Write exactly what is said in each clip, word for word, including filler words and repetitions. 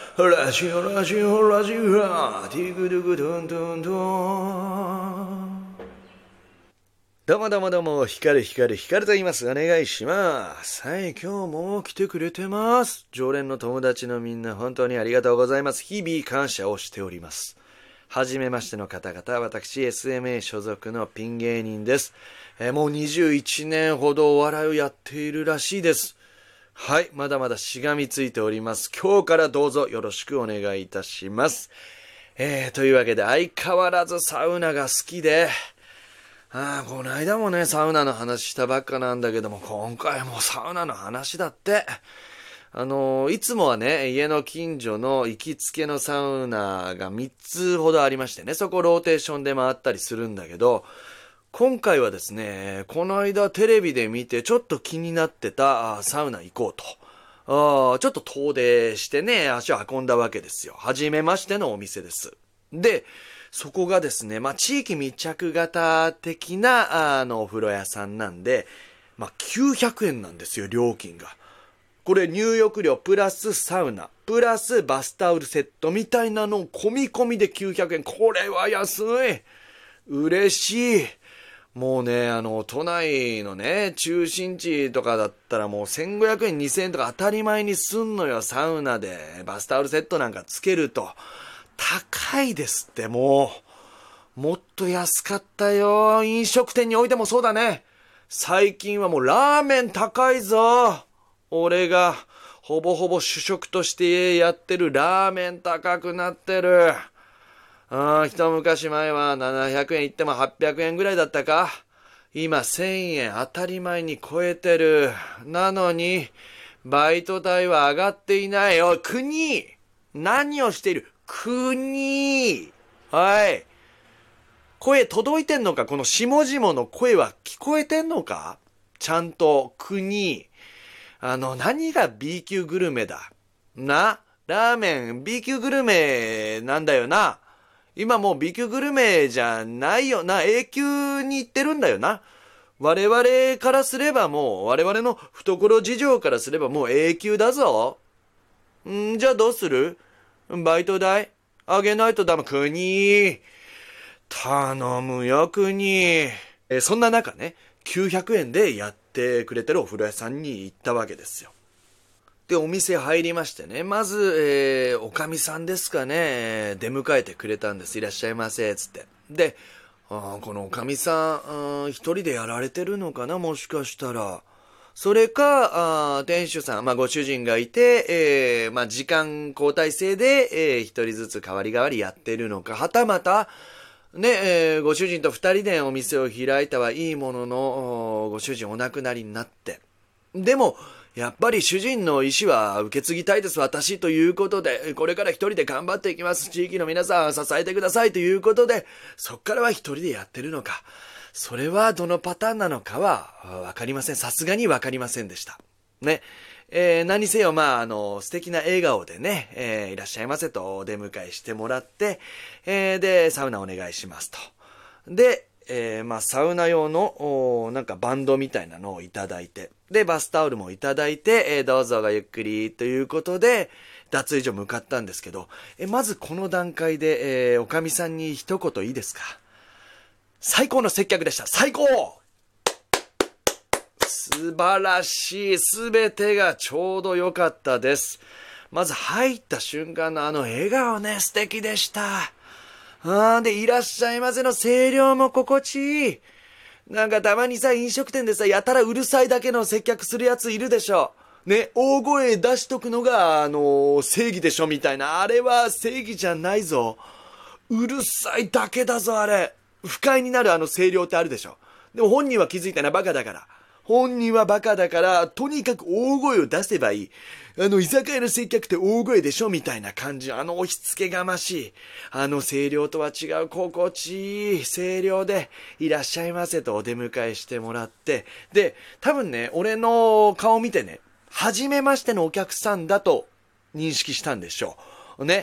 ラジオラジオラジオラティクドゥクドンドンドン。どうもどうもどうも、光る光る光ると言います。お願いします。はい、今日も来てくれてます。常連の友達のみんな本当にありがとうございます。日々感謝をしております。はじめましての方々、私 エスエムエー 所属のピン芸人です。えー、もうにじゅういちねんほどお笑いをやっているらしいです。はい、まだまだしがみついております。今日からどうぞよろしくお願いいたします。えー、というわけで相変わらずサウナが好きで、ああ、この間もね、サウナの話したばっかなんだけども、今回もサウナの話だって。あのー、いつもはね、家の近所の行きつけのサウナがみっつほどありましてね、そこローテーションで回ったりするんだけど、今回はですね、この間テレビで見てちょっと気になってたサウナ行こうと。あちょっと遠出してね、足を運んだわけですよ。はじめましてのお店です。で、そこがですね、まあ、地域密着型的な、あの、お風呂屋さんなんで、まあ、きゅうひゃくえんなんですよ、料金が。これ入浴料プラスサウナ、プラスバスタオルセットみたいなのを込み込みできゅうひゃくえん。これは安い。嬉しい。もうね、あの、都内のね、中心地とかだったらもうせんごひゃくえん、にせんえんとか当たり前にすんのよ、サウナで。バスタオルセットなんかつけると。高いですって、もう。もっと安かったよ。飲食店においてもそうだね。最近はもうラーメン高いぞ。俺がほぼほぼ主食としてやってるラーメン高くなってる。ああ、一昔前はななひゃくえんいってもはっぴゃくえんぐらいだったか。今せんえん当たり前に超えてる。なのに、バイト代は上がっていない。おい、国！何をしている？国！はい。声届いてんのか？この下々の声は聞こえてんのか？ちゃんと、国。あの、何が ビー級グルメだ？な？ラーメン ビー級グルメなんだよな。今もう ビー級グルメじゃないよな。A 級に行ってるんだよな。我々からすればもう、我々の懐事情からすればもう A 級だぞ。んじゃあどうする？バイト代あげないとダメ。国。頼むよ、国。えそんな中ね、きゅうひゃくえんでやってくれてるお風呂屋さんに行ったわけですよ。で、お店入りましてね、まず、えー、おかみさんですかね、出迎えてくれたんです。いらっしゃいませ、つって。で、あこのおかみさん、一人でやられてるのかな、もしかしたら。それか、あ店主さん、まあ、ご主人がいて、えー、まあ、時間交代制で、えー、一人ずつ代わり代わりやってるのか、はたまた、ね、えー、ご主人と二人でお店を開いたはいいものの、ご主人お亡くなりになって。でも、やっぱり主人の意思は受け継ぎたいです、私ということで、これから一人で頑張っていきます。地域の皆さん支えてくださいということで、そっからは一人でやってるのか。それはどのパターンなのかはわかりません。さすがにわかりませんでした。ね。えー、何せよ、まあ、あの、素敵な笑顔でね、えー、いらっしゃいませとお出迎えしてもらって、えー、で、サウナお願いしますと。で、えー、まあ、サウナ用の、なんかバンドみたいなのをいただいて、で、バスタオルもいただいて、えー、どうぞごゆっくりということで、脱衣所向かったんですけど、えー、まずこの段階で、えー、おかみさんに一言いいですか？最高の接客でした。最高！素晴らしい。すべてがちょうど良かったです。まず入った瞬間のあの笑顔ね、素敵でした。あで、いらっしゃいませの声量も心地いい。なんかたまにさ、飲食店でさ、やたらうるさいだけの接客するやついるでしょ。ね、大声出しとくのが、あのー、正義でしょみたいな。あれは正義じゃないぞ。うるさいだけだぞ、あれ。不快になるあの声量ってあるでしょ。でも本人は気づいたな、バカだから。本人はバカだから、とにかく大声を出せばいい。あの、居酒屋の接客って大声でしょみたいな感じ。あの押し付けがましい。あの声量とは違う、心地いい声量で、いらっしゃいませとお出迎えしてもらって。で、多分ね、俺の顔見てね、初めましてのお客さんだと認識したんでしょう。ね。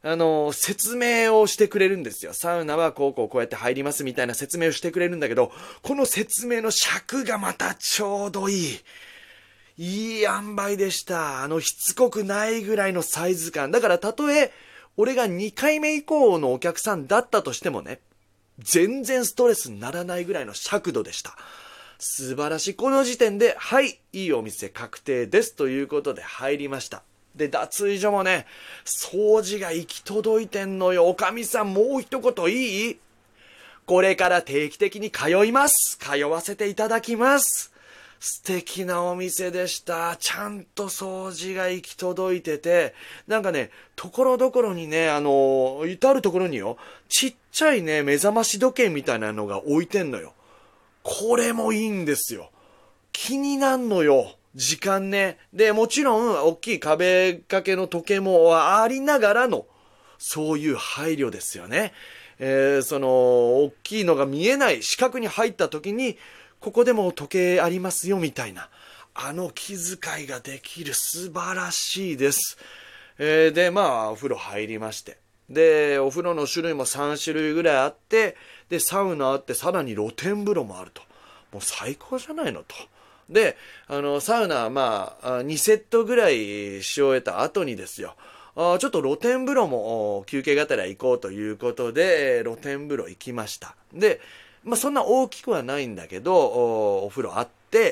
あの、説明をしてくれるんですよ。サウナはこうこうこうやって入りますみたいな説明をしてくれるんだけど、この説明の尺がまたちょうどいい。いい塩梅でした。あの、しつこくないぐらいのサイズ感。だからたとえ、俺がにかいめ以降のお客さんだったとしてもね、全然ストレスにならないぐらいの尺度でした。素晴らしい。この時点で、はい、いいお店確定ですということで入りました。で、脱衣所もね、掃除が行き届いてんのよ。おかみさん、もう一言いい？これから定期的に通います。通わせていただきます。素敵なお店でした。ちゃんと掃除が行き届いてて、なんかね、ところどころにね、あの、至るところによ、ちっちゃいね、目覚まし時計みたいなのが置いてんのよ。これもいいんですよ。気になんのよ。時間ね。で、もちろん、大きい壁掛けの時計もありながらの、そういう配慮ですよね。えー、その、大きいのが見えない四角に入った時に、ここでも時計ありますよ、みたいな。あの気遣いができる。素晴らしいです。えー、で、まあ、お風呂入りまして。で、お風呂の種類もさん種類ぐらいあって、で、サウナあって、さらに露天風呂もあると。もう最高じゃないのと。で、あの、サウナ、まあ、にセットぐらいし終えた後にですよ。あちょっと露天風呂も休憩がてら行こうということで、露天風呂行きました。で、まあ、そんな大きくはないんだけど、お、お風呂あって、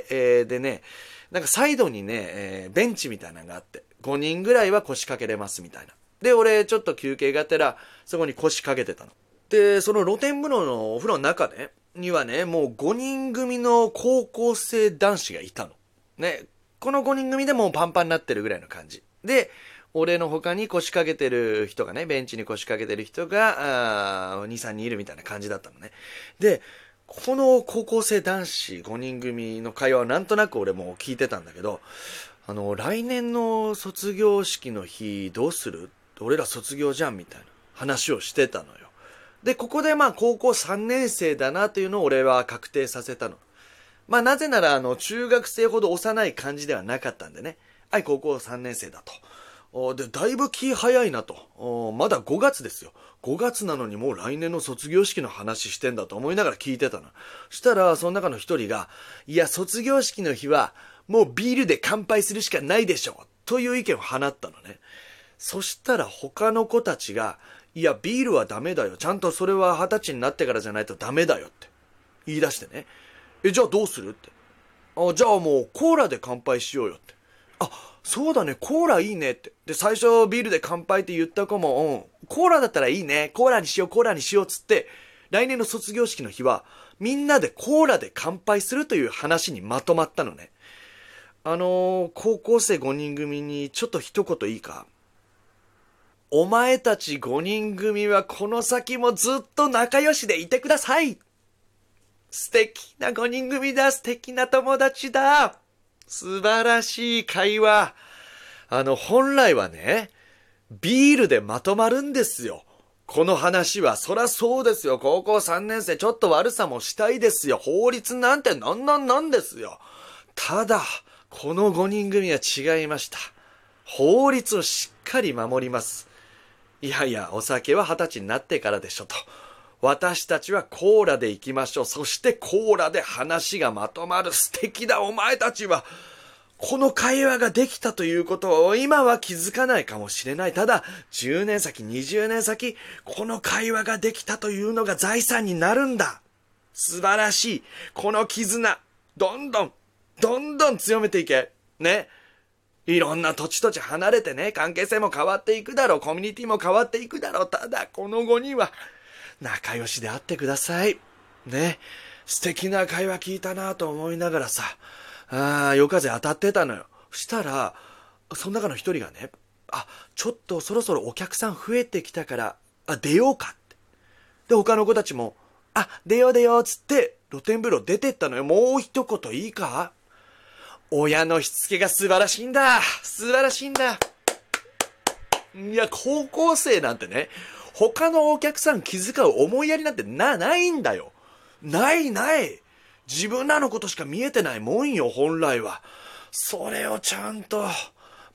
えー、でね、なんかサイドにね、えー、ベンチみたいなのがあって、ごにんぐらいは腰掛けれますみたいな。で、俺ちょっと休憩がてら、そこに腰掛けてたの。で、その露天風呂のお風呂の中ね、にはね、もうごにん組の高校生男子がいたの。ね、このごにん組でもうパンパンになってるぐらいの感じ。で、俺の他に腰掛けてる人がね、ベンチに腰掛けてる人が、に、さんにんいるみたいな感じだったのね。で、この高校生男子ごにん組の会話をなんとなく俺も聞いてたんだけど、あの、来年の卒業式の日どうする？俺ら卒業じゃんみたいな話をしてたのよ。で、ここでまあ高校さんねん生だなというのを俺は確定させたの。まあなぜならあの中学生ほど幼い感じではなかったんでね。はい、高校さんねん生だと。で、だいぶ気早いなと。まだごがつですよ。ごがつなのにもう来年の卒業式の話してんだと思いながら聞いてたの。そしたらその中の一人が、いや卒業式の日はもうビールで乾杯するしかないでしょ。という意見を放ったのね。そしたら他の子たちが、いやビールはダメだよ、ちゃんとそれは二十歳になってからじゃないとダメだよって言い出してね。え、じゃあどうするって。あ、じゃあもうコーラで乾杯しようよって。あ、そうだね、コーラいいねって。で、最初ビールで乾杯って言った子も、うん、コーラだったらいいね、コーラにしようコーラにしようっつって、来年の卒業式の日はみんなでコーラで乾杯するという話にまとまったのね。あのー、高校生ごにん組にちょっと一言いいか。お前たちごにん組はこの先もずっと仲良しでいてください。素敵なごにん組だ。素敵な友達だ。素晴らしい会話。あの、本来はね、ビールでまとまるんですよ。この話は。そらそうですよ。高校さんねん生ちょっと悪さもしたいですよ。法律なんてなんなんなんですよ。ただ、このごにん組は違いました。法律をしっかり守ります。いやいや、お酒は二十歳になってからでしょと。私たちはコーラで行きましょう。そしてコーラで話がまとまる。素敵だ、お前たちは。この会話ができたということを今は気づかないかもしれない。ただ、じゅうねん先、にじゅうねん先、この会話ができたというのが財産になるんだ。素晴らしい。この絆、どんどん、どんどん強めていけ。ね。いろんな土地土地離れてね、関係性も変わっていくだろう。コミュニティも変わっていくだろう。ただ、このごにんは仲良しであってください。ね。素敵な会話聞いたなと思いながらさ、あー、夜風当たってたのよ。したら、その中の一人がね、あ、ちょっとそろそろお客さん増えてきたから、あ、出ようかって。で、他の子たちも、あ、出よう出ようっつって、露天風呂出てったのよ。もう一言いいか？親のしつけが素晴らしいんだ。素晴らしいんだ。いや、高校生なんてね、他のお客さん気遣う思いやりなんてな、ないんだよ。ないない。自分らのことしか見えてないもんよ、本来は。それをちゃんと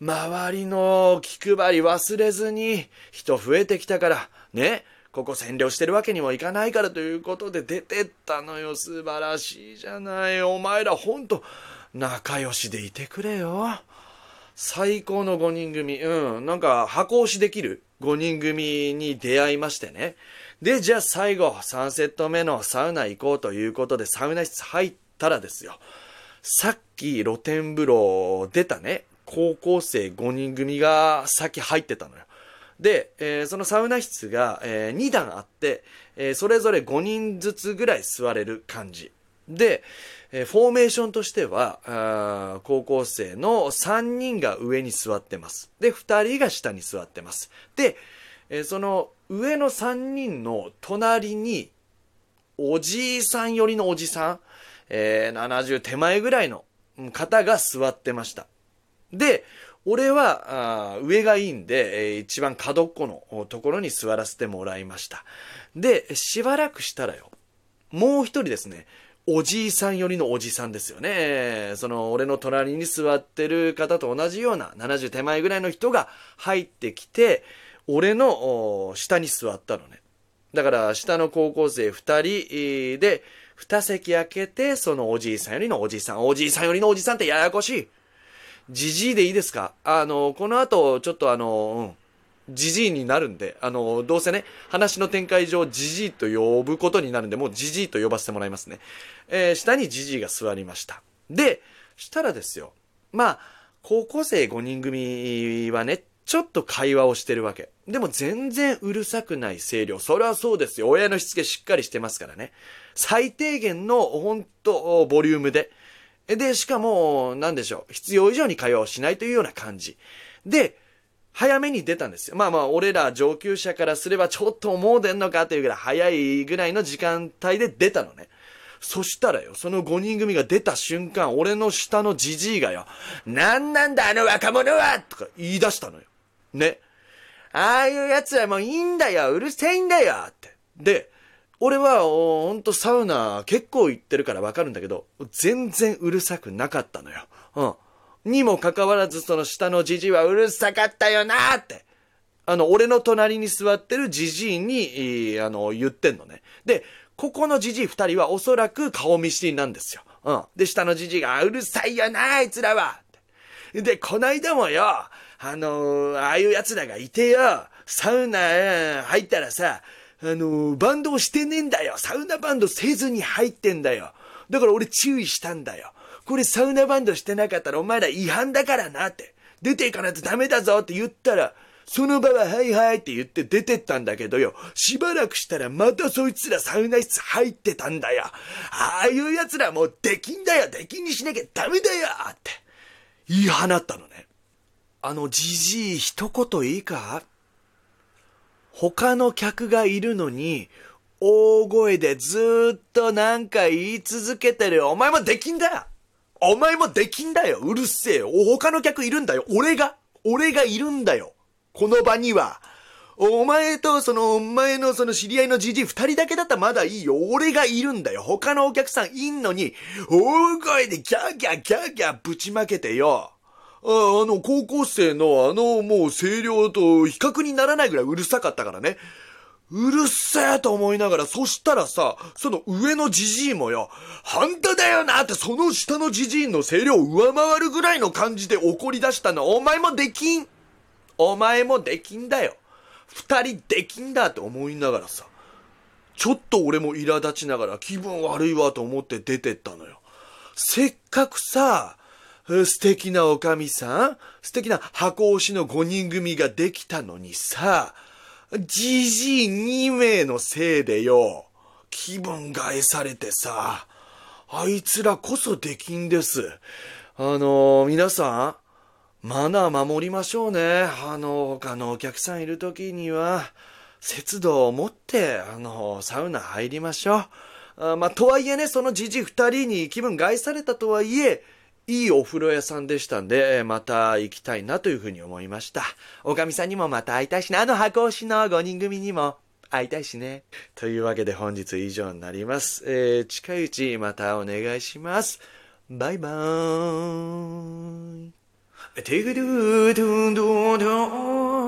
周りの気配り忘れずに、人増えてきたから、ね、ここ占領してるわけにもいかないからということで出てったのよ。素晴らしいじゃない。お前らほんと、仲良しでいてくれよ。最高のごにん組。うん。なんか箱押しできるごにん組に出会いましてね。で、じゃあ最後、さんセット目のサウナ行こうということで、サウナ室入ったらですよ。さっき露天風呂出たね、高校生ごにん組が先入ってたのよ。で、えー、そのサウナ室が、えー、に段あって、えー、それぞれごにんずつぐらい座れる感じ。で、えー、フォーメーションとしては、あ高校生のさんにんが上に座ってます。で、ふたりが下に座ってます。で、えー、その上のさんにんの隣に、おじいさん寄りのおじさん、えー、ななじゅう手前ぐらいの方が座ってました。で、俺は、あ上がいいんで、えー、一番角っこのところに座らせてもらいました。で、しばらくしたらよ、もう一人ですね、おじいさん寄りのおじさんですよね。その、俺の隣に座ってる方と同じようなななじゅう手前ぐらいの人が入ってきて、俺の下に座ったのね。だから、下の高校生ふたりで、に席空けて、そのおじいさんよりのおじさん。おじいさんよりのおじさんってややこしい。じじいでいいですか？あの、この後、ちょっとあの、うん、じじいになるんで、あの、どうせね、話の展開上、じじいと呼ぶことになるんで、もうじじいと呼ばせてもらいますね。えー、下にじじいが座りました。で、したらですよ。まあ、高校生ごにん組はね、ちょっと会話をしてるわけ。でも全然うるさくない声量。それはそうですよ。親のしつけしっかりしてますからね。最低限の、ほんと、ボリュームで。で、しかも、なんでしょう。必要以上に会話をしないというような感じ。で、早めに出たんですよ。まあまあ、俺ら上級者からすればちょっともう出んのかというぐらい早いぐらいの時間帯で出たのね。そしたらよ、そのごにん組が出た瞬間、俺の下のじじいがよ、なんなんだあの若者はとか言い出したのよ。ね。ああいうやつはもういいんだよ、うるせえんだよって。で、俺はほんとサウナ結構行ってるからわかるんだけど、全然うるさくなかったのよ。うん。にもかかわらずその下のじじいはうるさかったよなーって。あの、俺の隣に座ってるじじいに、あの、言ってんのね。で、ここのじじい二人はおそらく顔見知りなんですよ。うん。で、下のじじいが、うるさいよなあいつらは。で、こないだもよ、あのー、ああいう奴らがいてよ、サウナ入ったらさ、あのー、バンドをしてねえんだよ。サウナバンドせずに入ってんだよ。だから俺注意したんだよ。これサウナバンドしてなかったらお前ら違反だからなって。出ていかないとダメだぞって言ったら、その場ははいはいって言って出てったんだけどよ。しばらくしたらまたそいつらサウナ室入ってたんだよ。ああいう奴らもうできんだよ。できんにしなきゃダメだよって言い放ったのね。あのじじい一言いいか？他の客がいるのに、大声でずーっとなんか言い続けてる。お前もできんだよ。お前もできんだよ。うるせえよ。他の客いるんだよ。俺が、俺がいるんだよ。この場には。お前とその、お前のその知り合いのじじい二人だけだったらまだいいよ。俺がいるんだよ。他のお客さんいんのに、大声でギャーギャーギャーギャーぶちまけてよ。あ, あの、高校生のあの、もう声量と比較にならないぐらいうるさかったからね。うるせえと思いながら、そしたらさ、その上のじじいもよ、本当だよなってその下のじじいの声量を上回るぐらいの感じで怒り出したの。お前もできん。お前もできんだよ。二人できんだって思いながらさ、ちょっと俺も苛立ちながら気分悪いわと思って出てったのよ。せっかくさ、素敵なおかみさん、素敵な箱押しのごにん組ができたのにさ、じじいに名のせいでよ、気分害されてさ、あいつらこそできんです。あのー、皆さん、マナー守りましょうね。あの、他のお客さんいるときには、節度を持って、あの、サウナ入りましょう。あまあ、とはいえね、そのじじい二人に気分害されたとはいえ、いいお風呂屋さんでしたんで、また行きたいなというふうに思いました。おかみさんにもまた会いたいしね。あの箱押しのごにん組にも会いたいしね。というわけで本日以上になります。えー、近いうちまたお願いします。バイバーイ。 ティグドゥドゥンドゥンドゥン